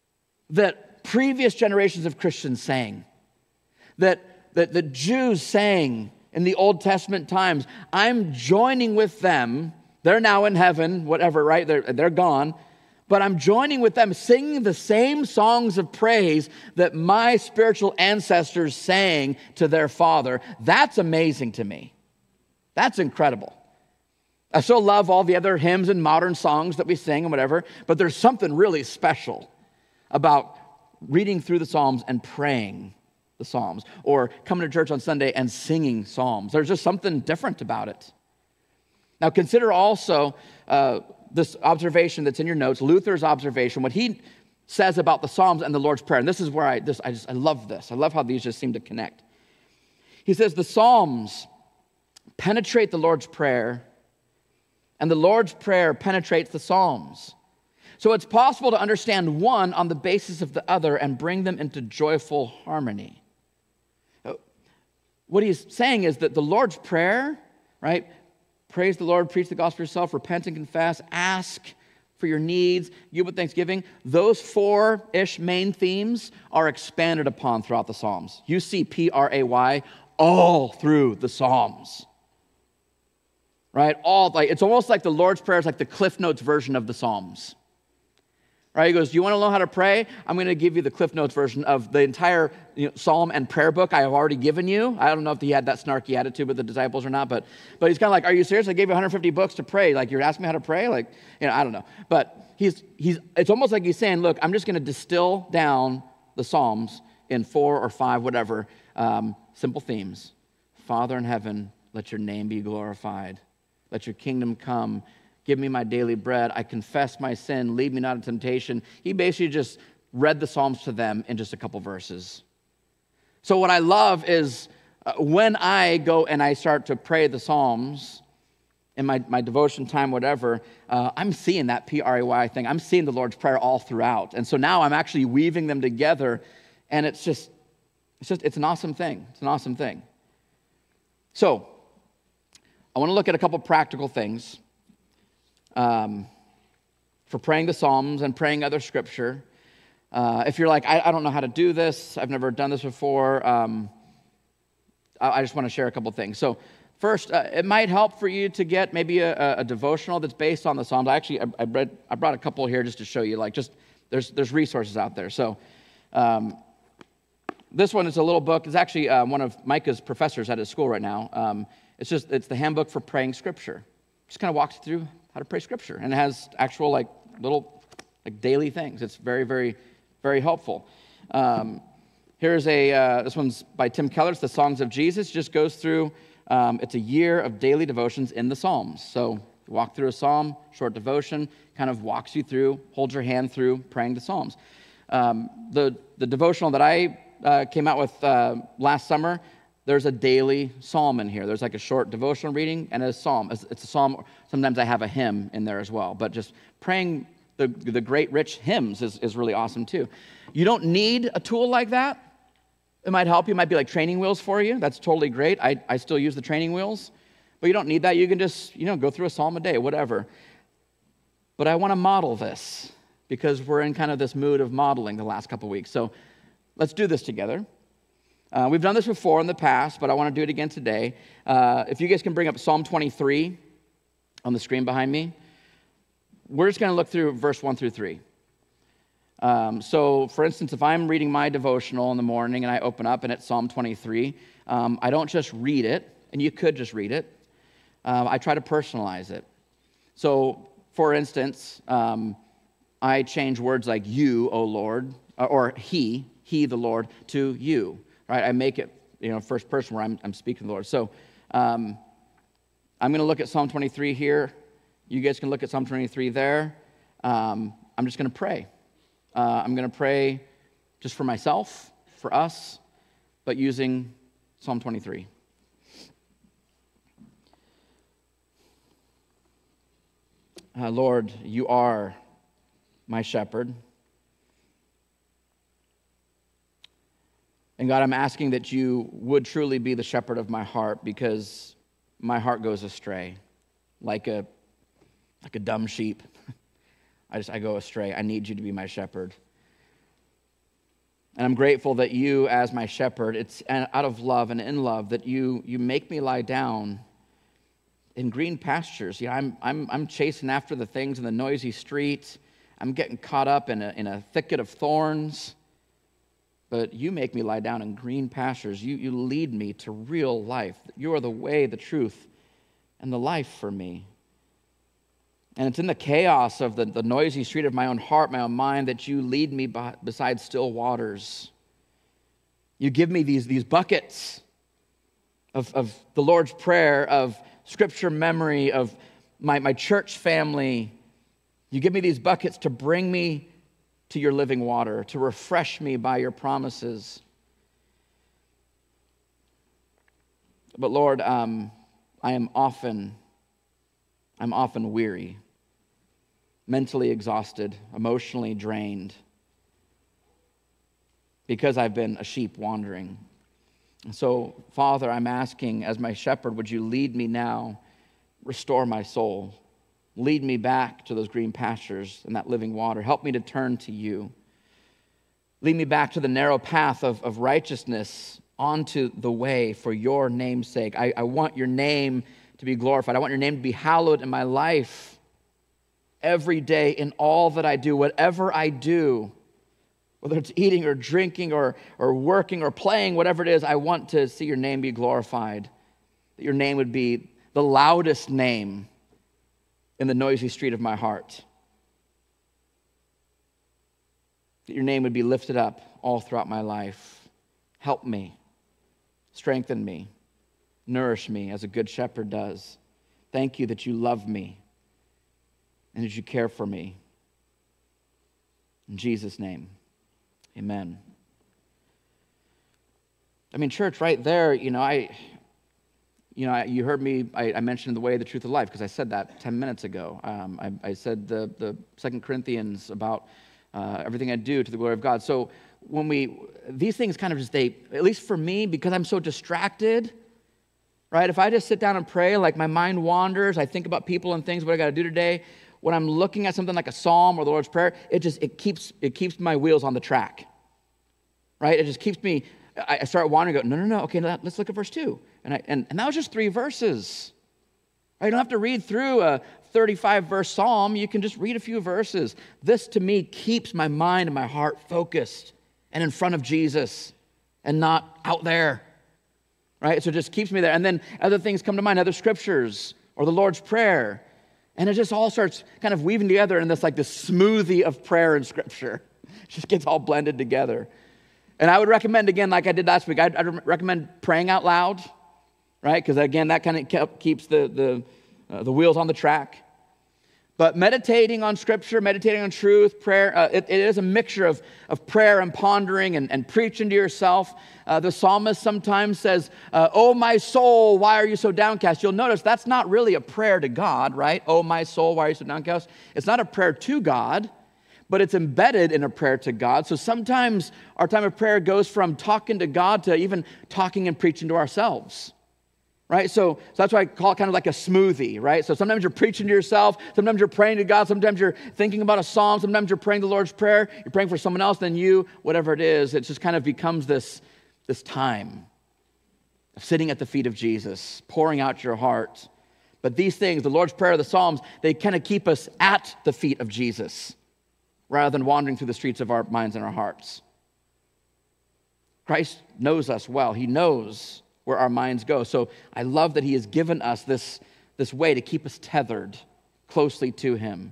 that previous generations of Christians sang, that, that the Jews sang in the Old Testament times. I'm joining with them. They're now in heaven, whatever, right? They're, they're gone. But I'm joining with them, singing the same songs of praise that my spiritual ancestors sang to their Father. That's amazing to me. That's incredible. I still love all the other hymns and modern songs that we sing and whatever, but there's something really special about reading through the Psalms and praying the Psalms, or coming to church on Sunday and singing Psalms. There's just something different about it. Now consider also uh, this observation that's in your notes, Luther's observation, what he says about the Psalms and the Lord's Prayer. And this is where I, this, I, just, I love this. I love how these just seem to connect. He says, the Psalms penetrate the Lord's Prayer, and the Lord's Prayer penetrates the Psalms. So it's possible to understand one on the basis of the other and bring them into joyful harmony. What he's saying is that the Lord's Prayer, right? Praise the Lord, preach the gospel yourself, repent and confess, ask for your needs, give with thanksgiving. Those four-ish main themes are expanded upon throughout the Psalms. You see P R A Y all through the Psalms. Right? All like it's almost like the Lord's Prayer is like the Cliff Notes version of the Psalms. Right? He goes, do you want to know how to pray? I'm going to give you the Cliff Notes version of the entire you know, Psalm and prayer book I have already given you. I don't know if he had that snarky attitude with the disciples or not, but but he's kind of like, are you serious? I gave you one hundred fifty books to pray. Like, you're asking me how to pray? Like, you know, I don't know. But he's he's it's almost like he's saying, look, I'm just going to distill down the Psalms in four or five, whatever, um, simple themes. Father in heaven, let your name be glorified. Let your kingdom come. Give me my daily bread. I confess my sin. Lead me not into temptation. He basically just read the Psalms to them in just a couple verses. So what I love is uh, when I go and I start to pray the Psalms in my, my devotion time, whatever, uh, I'm seeing that P R A Y thing. I'm seeing the Lord's Prayer all throughout. And so now I'm actually weaving them together, and it's just, it's just, it's an awesome thing. It's an awesome thing. So I want to look at a couple practical things. Um, for praying the Psalms and praying other scripture. Uh, if you're like, I, I don't know how to do this, I've never done this before, um, I, I just want to share a couple things. So first, uh, it might help for you to get maybe a, a devotional that's based on the Psalms. I actually, I, I, read, I brought a couple here just to show you, like just, there's, there's resources out there. So um, this one is a little book. It's actually uh, one of Micah's professors at his school right now. Um, it's just, it's the handbook for praying scripture. Just kind of walks you through how to pray scripture, and it has actual like little like daily things. It's very, very, very helpful. Um, here's a uh, this one's by Tim Keller. It's the Songs of Jesus. It just goes through. Um, it's a year of daily devotions in the Psalms. So you walk through a psalm, short devotion, kind of walks you through, holds your hand through praying the Psalms. Um, the the devotional that I uh, came out with uh, last summer. There's a daily psalm in here. There's like a short devotional reading and a psalm. It's a psalm. Sometimes I have a hymn in there as well. But just praying the, the great rich hymns is, is really awesome too. You don't need a tool like that. It might help you. It might be like training wheels for you. That's totally great. I, I still use the training wheels. But you don't need that. You can just, you know, go through a psalm a day, whatever. But I want to model this because we're in kind of this mood of modeling the last couple weeks. So let's do this together. Uh, we've done this before in the past, but I want to do it again today. Uh, if you guys can bring up Psalm twenty-three on the screen behind me, we're just going to look through verse one through three. Um, so, for instance, if I'm reading my devotional in the morning and I open up and it's Psalm twenty-three, um, I don't just read it, and you could just read it. Uh, I try to personalize it. So, for instance, um, I change words like you, O Lord, or he, he, the Lord, to you. Right, I make it, you know, first person where I'm, I'm speaking to the Lord. So um, I'm going to look at Psalm twenty-three here. You guys can look at Psalm twenty-three there. Um, I'm just going to pray. Uh, I'm going to pray just for myself, for us, but using Psalm twenty-three. Uh, Lord, you are my shepherd. And God, I'm asking that you would truly be the shepherd of my heart, because my heart goes astray like a like a dumb sheep. I just I go astray. I need you to be my shepherd. And I'm grateful that you, as my shepherd, it's out of love and in love that you you make me lie down in green pastures. You know, I'm I'm I'm chasing after the things in the noisy streets. I'm getting caught up in a in a thicket of thorns. But you make me lie down in green pastures. You, you lead me to real life. You are the way, the truth, and the life for me. And it's in the chaos of the, the noisy street of my own heart, my own mind, that you lead me by, beside still waters. You give me these, these buckets of, of the Lord's Prayer, of Scripture memory, of my, my church family. You give me these buckets to bring me to your living water, to refresh me by your promises. But Lord, um, I am often, I'm often weary, mentally exhausted, emotionally drained, because I've been a sheep wandering. And so, Father, I'm asking, as my shepherd, would you lead me now, restore my soul, lead me back to those green pastures and that living water. Help me to turn to you. Lead me back to the narrow path of, of righteousness, onto the way for your name's sake. I, I want your name to be glorified. I want your name to be hallowed in my life every day, in all that I do, whatever I do, whether it's eating or drinking or, or working or playing, whatever it is, I want to see your name be glorified, that your name would be the loudest name in the noisy street of my heart, that your name would be lifted up all throughout my life. Help me. Strengthen me, nourish me as a good shepherd does. Thank you that you love me and that you care for me. In Jesus' name, amen. I mean, church, right there, you know, I, you know, I, you heard me, I, I mentioned the way, the truth, of life, because I said that ten minutes ago. Um, I, I said the, the Second Corinthians about uh, everything I do to the glory of God. So when we, these things kind of just, they, at least for me, because I'm so distracted, right? If I just sit down and pray, like my mind wanders, I think about people and things, what I got to do today. When I'm looking at something like a psalm or the Lord's Prayer, it just, it keeps, it keeps my wheels on the track, right? It just keeps me, I, I start wandering, go, no, no, no, okay, let's look at verse two. And, I, and, and that was just three verses. Right? You don't have to read through a thirty-five verse psalm. You can just read a few verses. This, to me, keeps my mind and my heart focused and in front of Jesus and not out there, right? So it just keeps me there. And then other things come to mind, other scriptures or the Lord's Prayer. And it just all starts kind of weaving together in this like this smoothie of prayer and scripture. It just gets all blended together. And I would recommend, again, like I did last week, I'd, I'd recommend praying out loud, right? Because again, that kind of keeps the, the, uh, the wheels on the track. But meditating on Scripture, meditating on truth, prayer, uh, it, it is a mixture of, of prayer and pondering and, and preaching to yourself. Uh, the psalmist sometimes says, uh, oh, my soul, why are you so downcast? You'll notice that's not really a prayer to God, right? Oh, my soul, why are you so downcast? It's not a prayer to God, but it's embedded in a prayer to God. So sometimes our time of prayer goes from talking to God to even talking and preaching to ourselves. Right? So, so that's why I call it kind of like a smoothie, right? So sometimes you're preaching to yourself, sometimes you're praying to God, sometimes you're thinking about a psalm, sometimes you're praying the Lord's Prayer, you're praying for someone else, then you, whatever it is, it just kind of becomes this, this time of sitting at the feet of Jesus, pouring out your heart. But these things, the Lord's Prayer, the Psalms, they kind of keep us at the feet of Jesus rather than wandering through the streets of our minds and our hearts. Christ knows us well. He knows where our minds go. So I love that he has given us this, this way to keep us tethered closely to him.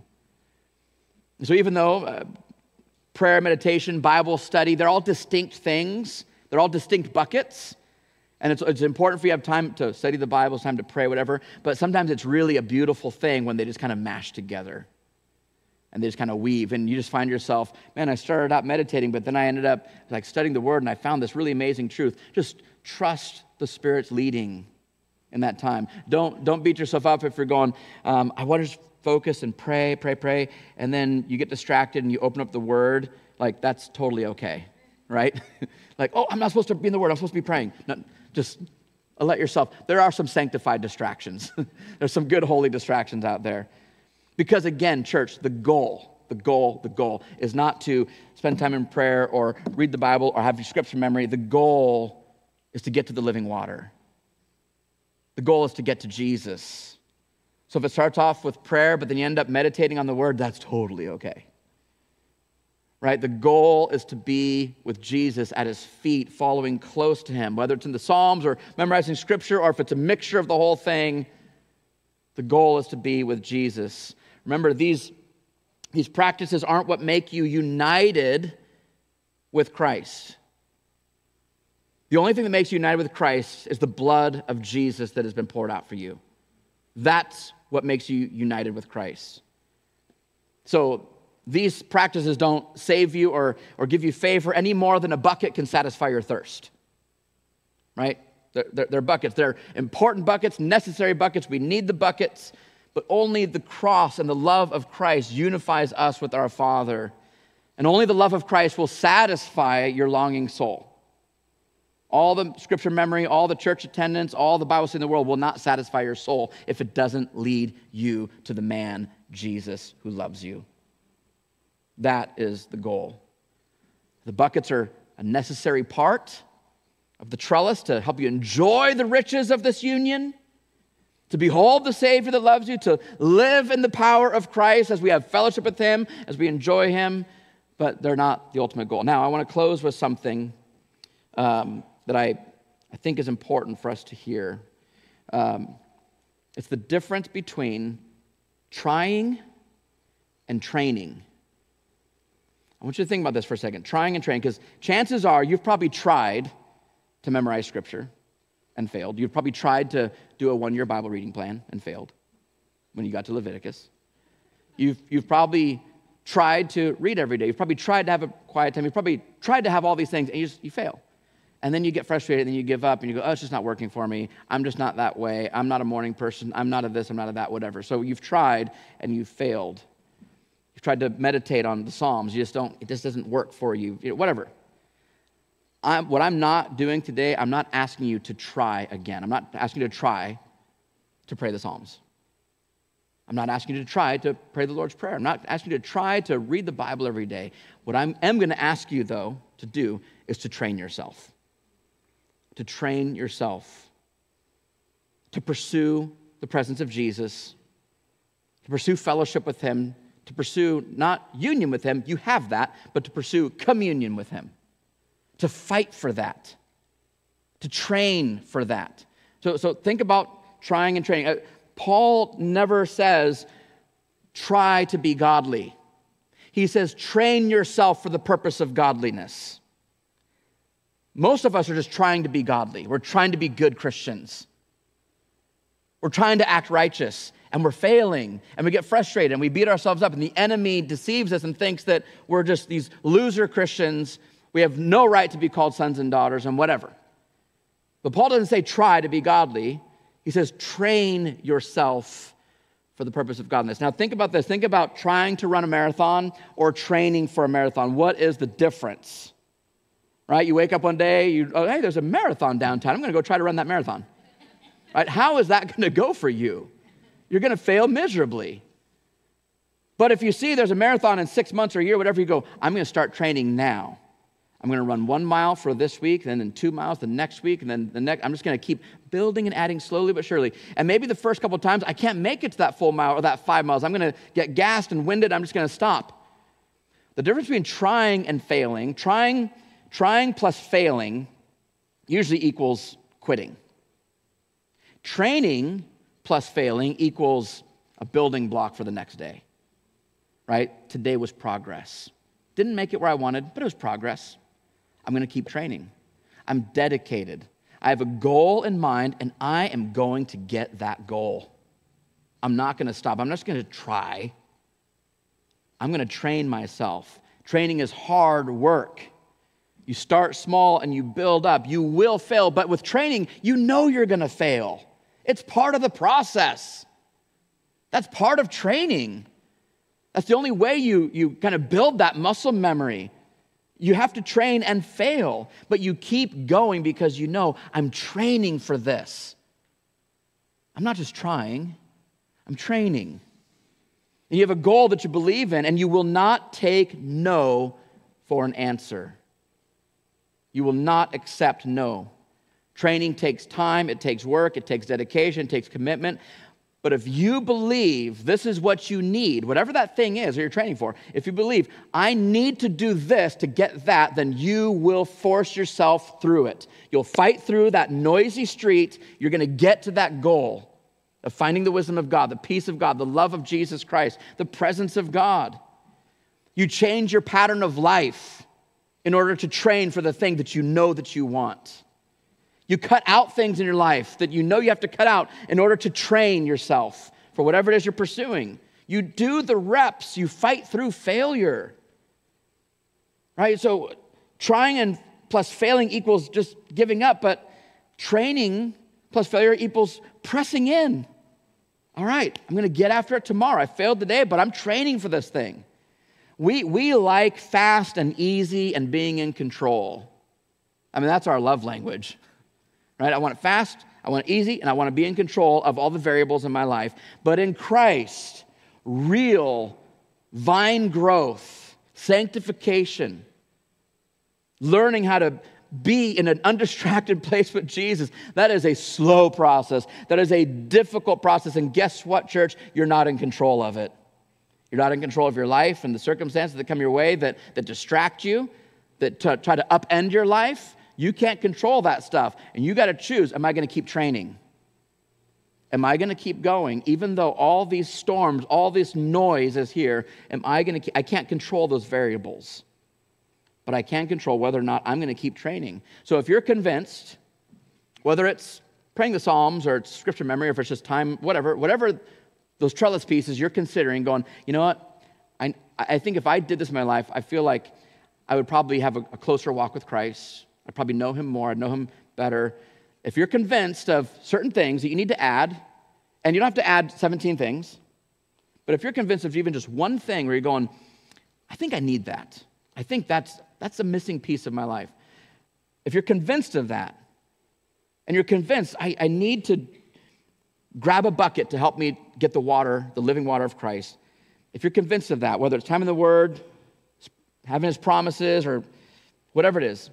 So even though uh, prayer, meditation, Bible study, they're all distinct things, they're all distinct buckets, and it's, it's important for you to have time to study the Bible, time to pray, whatever, but sometimes it's really a beautiful thing when they just kind of mash together and they just kind of weave, and you just find yourself, man, I started out meditating, but then I ended up like studying the Word, and I found this really amazing truth. Just trust the Spirit's leading in that time. Don't, don't beat yourself up if you're going, um, I want to just focus and pray, pray, pray, and then you get distracted and you open up the Word. Like, that's totally okay, right? Like, oh, I'm not supposed to be in the Word. I'm supposed to be praying. No, just let yourself. There are some sanctified distractions. There's some good, holy distractions out there. Because again, church, the goal, the goal, the goal is not to spend time in prayer or read the Bible or have your scripture memory. The goal is to get to the living water. The goal is to get to Jesus. So if it starts off with prayer, but then you end up meditating on the Word, that's totally okay. Right? The goal is to be with Jesus at his feet, following close to him, whether it's in the Psalms or memorizing scripture or if it's a mixture of the whole thing. The goal is to be with Jesus. Remember, these, these practices aren't what make you united with Christ. The only thing that makes you united with Christ is the blood of Jesus that has been poured out for you. That's what makes you united with Christ. So these practices don't save you or, or give you favor any more than a bucket can satisfy your thirst, right? They're, they're, they're buckets. They're important buckets, necessary buckets. We need the buckets, but only the cross and the love of Christ unifies us with our Father. And only the love of Christ will satisfy your longing soul. All the scripture memory, all the church attendance, all the Bible study in the world will not satisfy your soul if it doesn't lead you to the man, Jesus, who loves you. That is the goal. The buckets are a necessary part of the trellis to help you enjoy the riches of this union, to behold the Savior that loves you, to live in the power of Christ as we have fellowship with Him, as we enjoy Him, but they're not the ultimate goal. Now, I want to close with something um, that I, I think is important for us to hear. Um, it's the difference between trying and training. I want you to think about this for a second. Trying and training, because chances are you've probably tried to memorize Scripture and failed. You've probably tried to do a one-year Bible reading plan and failed when you got to Leviticus. You've, you've probably tried to read every day. You've probably tried to have a quiet time. You've probably tried to have all these things, and you just you fail. And then you get frustrated, and then you give up, and you go, oh, it's just not working for me. I'm just not that way. I'm not a morning person. I'm not a this. I'm not a that, whatever. So you've tried, and you've failed. You've tried to meditate on the Psalms. You just don't, it just doesn't work for you. You know, whatever. I'm, what I'm not doing today, I'm not asking you to try again. I'm not asking you to try to pray the Psalms. I'm not asking you to try to pray the Lord's Prayer. I'm not asking you to try to read the Bible every day. What I am going to ask you, though, to do is to train yourself. To train yourself. To pursue the presence of Jesus. To pursue fellowship with Him. To pursue not union with Him, you have that, but to pursue communion with Him. To fight for that. To train for that. So, so think about trying and training. Uh, Paul never says, try to be godly. He says, train yourself for the purpose of godliness. Most of us are just trying to be godly. We're trying to be good Christians. We're trying to act righteous, and we're failing, and we get frustrated, and we beat ourselves up, and the enemy deceives us and thinks that we're just these loser Christians. We have no right to be called sons and daughters and whatever. But Paul doesn't say try to be godly. He says train yourself for the purpose of godliness. Now think about this. Think about trying to run a marathon or training for a marathon. What is the difference? Right? You wake up one day, you oh, hey, there's a marathon downtown. I'm going to go try to run that marathon. Right? How is that going to go for you? You're going to fail miserably. But if you see there's a marathon in six months or a year, whatever, you go, I'm going to start training now. I'm going to run one mile for this week, then in two miles the next week, and then the next. I'm just going to keep building and adding slowly but surely. And maybe the first couple of times I can't make it to that full mile or that five miles. I'm going to get gassed and winded. I'm just going to stop. The difference between trying and failing, trying, trying plus failing usually equals quitting. Training plus failing equals a building block for the next day. Right? Today was progress. Didn't make it where I wanted, but it was progress. I'm going to keep training. I'm dedicated. I have a goal in mind, and I am going to get that goal. I'm not going to stop. I'm not just going to try. I'm going to train myself. Training is hard work. You start small and you build up. You will fail, but with training, you know you're going to fail. It's part of the process. That's part of training. That's the only way you, you kind of build that muscle memory. You have to train and fail, but you keep going because you know, I'm training for this. I'm not just trying, I'm training. And you have a goal that you believe in, and you will not take no for an answer. You will not accept no. Training takes time, it takes work, it takes dedication, it takes commitment. But if you believe this is what you need, whatever that thing is that you're training for, if you believe, I need to do this to get that, then you will force yourself through it. You'll fight through that noisy street. You're going to get to that goal of finding the wisdom of God, the peace of God, the love of Jesus Christ, the presence of God. You change your pattern of life in order to train for the thing that you know that you want. You cut out things in your life that you know you have to cut out in order to train yourself for whatever it is you're pursuing. You do the reps. You fight through failure. Right? So trying and plus failing equals just giving up, but training plus failure equals pressing in. All right, I'm going to get after it tomorrow. I failed today, but I'm training for this thing. We, we like fast and easy and being in control. I mean, that's our love language. Right? I want it fast, I want it easy, and I want to be in control of all the variables in my life. But in Christ, real vine growth, sanctification, learning how to be in an undistracted place with Jesus, that is a slow process. That is a difficult process. And guess what, church? You're not in control of it. You're not in control of your life and the circumstances that come your way that, that distract you, that t- try to upend your life. You can't control that stuff. And you got to choose, am I going to keep training? Am I going to keep going? Even though all these storms, all this noise is here, am I going to, I can't control those variables. But I can control whether or not I'm going to keep training. So if you're convinced, whether it's praying the Psalms or it's scripture memory, or if it's just time, whatever, whatever those trellis pieces you're considering, going, you know what? I, I think if I did this in my life, I feel like I would probably have a, a closer walk with Christ. I'd probably know him more. I'd know him better. If you're convinced of certain things that you need to add, and you don't have to add seventeen things, but if you're convinced of even just one thing where you're going, I think I need that. I think that's that's a missing piece of my life. If you're convinced of that, and you're convinced, I, I need to grab a bucket to help me get the water, the living water of Christ. If you're convinced of that, whether it's time in the Word, having his promises, or whatever it is,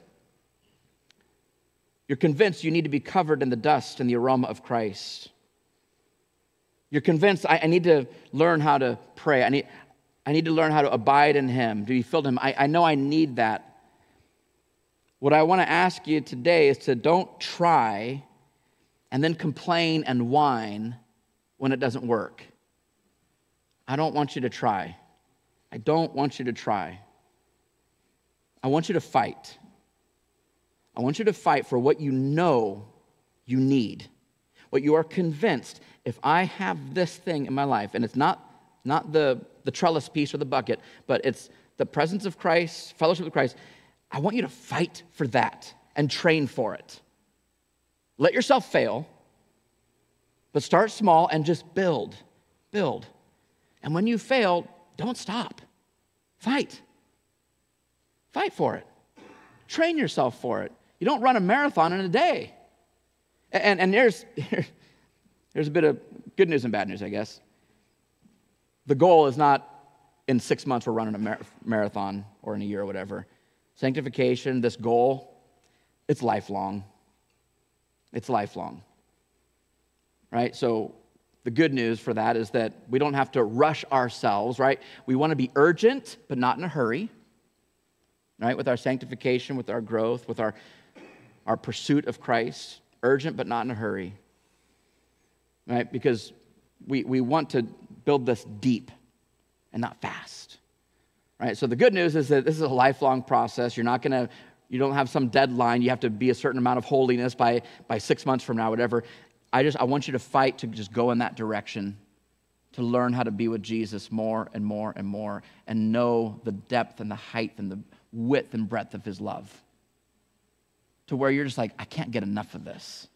you're convinced you need to be covered in the dust and the aroma of Christ. You're convinced, I, I need to learn how to pray. I need, I need to learn how to abide in him, to be filled in him. I, I know I need that. What I want to ask you today is to don't try and then complain and whine when it doesn't work. I don't want you to try. I don't want you to try. I want you to fight. I want you to fight for what you know you need, what you are convinced, if I have this thing in my life, and it's not, not the, the trellis piece or the bucket, but it's the presence of Christ, fellowship with Christ, I want you to fight for that and train for it. Let yourself fail, but start small and just build, build. And when you fail, don't stop. Fight. Fight for it. Train yourself for it. You don't run a marathon in a day. And, and there's, there's a bit of good news and bad news, I guess. The goal is not in six months we're running a mar- marathon or in a year or whatever. Sanctification, this goal, it's lifelong. It's lifelong. Right? So the good news for that is that we don't have to rush ourselves, right? We want to be urgent, but not in a hurry. Right? With our sanctification, with our growth, with our, our pursuit of Christ. Urgent, but not in a hurry. Right? Because we, we want to build this deep and not fast. Right? So the good news is that this is a lifelong process. You're not going to, you don't have some deadline. You have to be a certain amount of holiness by, by six months from now, whatever. I just, I want you to fight to just go in that direction, to learn how to be with Jesus more and more and more, and know the depth and the height and the width and breadth of his love, to where you're just like, I can't get enough of this.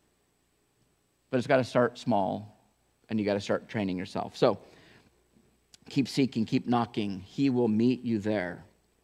But it's got to start small, and you got to start training yourself. So keep seeking, keep knocking. He will meet you there.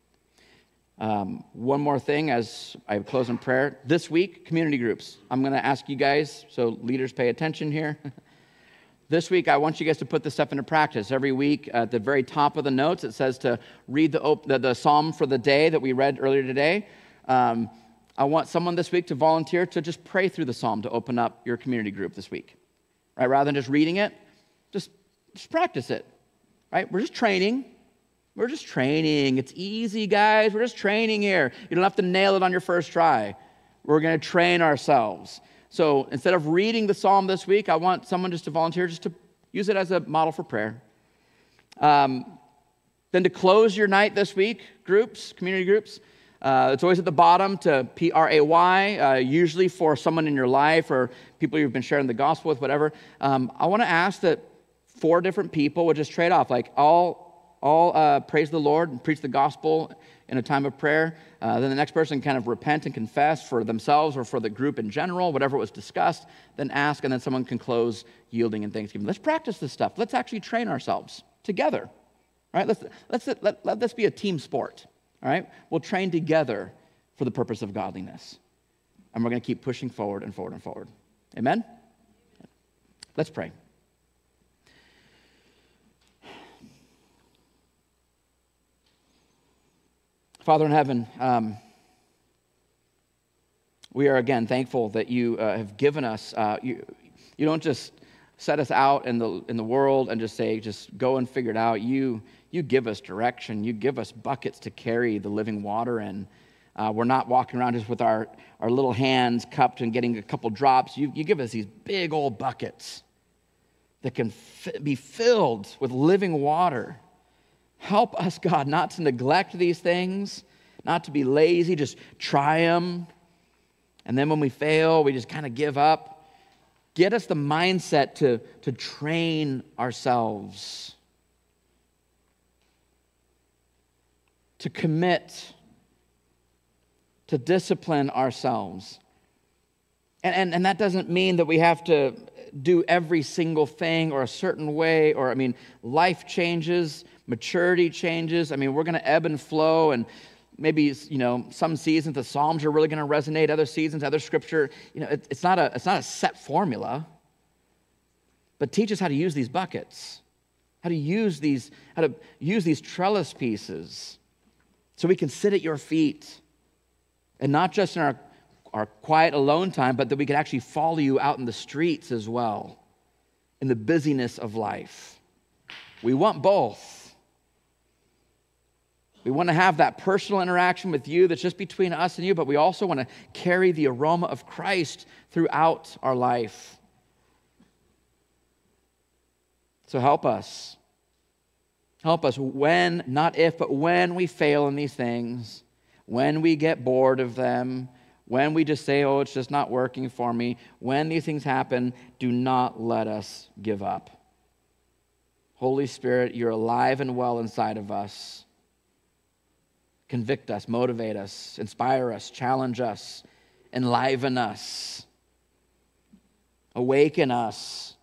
Um, one more thing as I close in prayer. This week, community groups. I'm going to ask you guys, so leaders pay attention here. This week, I want you guys to put this stuff into practice. Every week, at the very top of the notes, it says to read the, op- the, the psalm for the day that we read earlier today. Um, I want someone this week to volunteer to just pray through the psalm to open up your community group this week. Right? Rather than just reading it, just, just practice it. Right? We're just training. We're just training. It's easy, guys. We're just training here. You don't have to nail it on your first try. We're going to train ourselves. So instead of reading the psalm this week, I want someone just to volunteer just to use it as a model for prayer. Um, then to close your night this week, groups, community groups, uh, it's always at the bottom to P R A Y, uh, usually for someone in your life or people you've been sharing the gospel with, whatever. Um, I want to ask that four different people would just trade off, like all, all uh, praise the Lord and preach the gospel in a time of prayer. Uh, then the next person kind of repent and confess for themselves or for the group in general, whatever was discussed, then ask, and then someone can close yielding and thanksgiving. Let's practice this stuff. Let's actually train ourselves together. All right, let's, let's, let, let this be a team sport. All right, we'll train together for the purpose of godliness. And we're going to keep pushing forward and forward and forward. Amen? Let's pray. Father in heaven, um, we are again thankful that you uh, have given us, uh, you, you don't just set us out in the in the world and just say, just go and figure it out. You you give us direction. You give us buckets to carry the living water in. Uh, we're not walking around just with our, our little hands cupped and getting a couple drops. You, you give us these big old buckets that can fi- be filled with living water. Help us, God, not to neglect these things, not to be lazy, just try them. And then when we fail, we just kind of give up. Get us the mindset to, to train ourselves, to commit, to discipline ourselves. And, and, and that doesn't mean that we have to do every single thing or a certain way, or, I mean, life changes, maturity changes. I mean, we're going to ebb and flow, and maybe, you know, some seasons the Psalms are really going to resonate, other seasons, other scripture. You know, it, it's not a it's not a set formula, but teach us how to use these buckets, how to use these, how to use these trellis pieces so we can sit at your feet, and not just in our our quiet alone time, but that we could actually follow you out in the streets as well, in the busyness of life. We want both. We want to have that personal interaction with you that's just between us and you, but we also want to carry the aroma of Christ throughout our life. So help us. Help us when, not if, but when we fail in these things, when we get bored of them, when we just say, oh, it's just not working for me, when these things happen, do not let us give up. Holy Spirit, you're alive and well inside of us. Convict us, motivate us, inspire us, challenge us, enliven us, awaken us.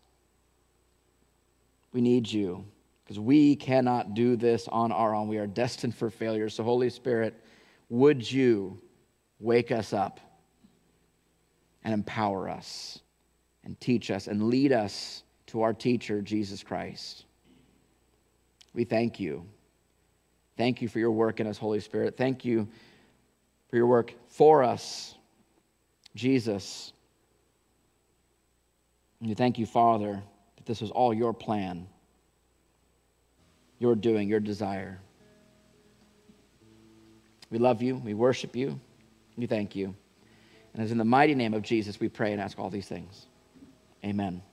We need you because we cannot do this on our own. We are destined for failure. So Holy Spirit, would you wake us up and empower us and teach us and lead us to our teacher, Jesus Christ. We thank you. Thank you for your work in us, Holy Spirit. Thank you for your work for us, Jesus. And we thank you, Father, that this was all your plan, your doing, your desire. We love you. We worship you. We thank you. And it's in the mighty name of Jesus we pray and ask all these things. Amen.